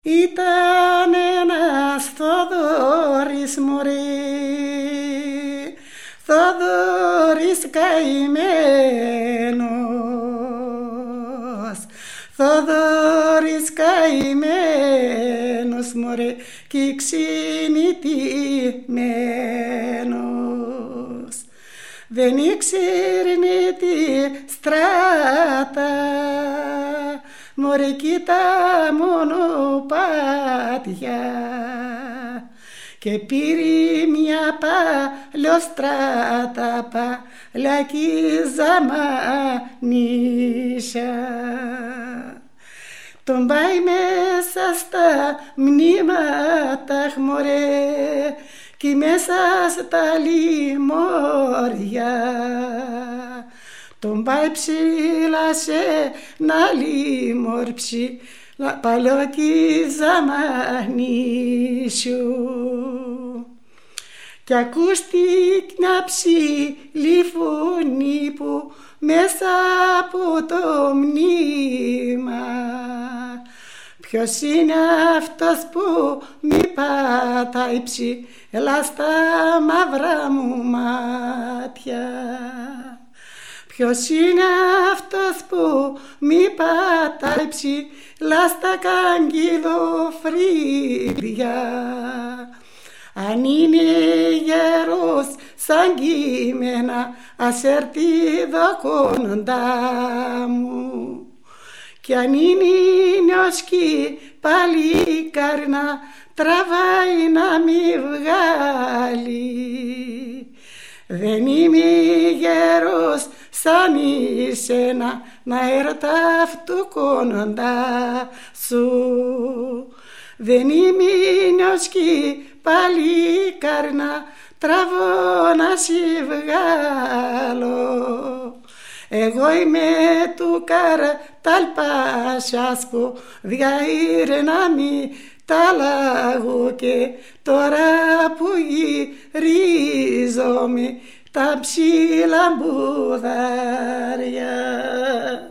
Ήταν ένας Θοδωρής μωρέ, Θοδωρής καημένος, Θοδωρής καημένος μωρέ κι ξυνητημένος. Δεν ήξερε τη στράτα, μωρέ κοίτα μονοπάτια, και πήρε μια παλιοστράτα παλακίζα μανίσια. Τον πάει μέσα στα μνήματα, μωρέ, κι μέσα στα λιμόρια. Τον πάει ψηλά σε ένα λιμόρψη, παλαιοκίζα μανίσιο. Κι ακούστηκε μια ψηλή φωνή που μέσα από το μνήμα. Ποιος είναι αυτός που μη πατάει ψηλά στα μαύρα μου μάτια? Ποιος είναι αυτός που μη πατάει ψηλά στα καγκυλοφρύδια? Αν είναι γερός σαν κείμενα, ας έρθει εδώ κοντά μου. Κι αν είναι νιώσκι παλικάρι, να τραβάει να μη βγάλει. Δεν είμαι γερός σαν εσένα, να έρθω αυτού κοντά σου. Δεν είμαι νιώσκι παλικάρι, να τραβώ να σε βγάλω. Εγώ είμαι του Καρταλπάσιασκου, διαήρε να μη τα λαγώ, και τώρα που γυρίζομαι τα ψηλά μπουδάρια.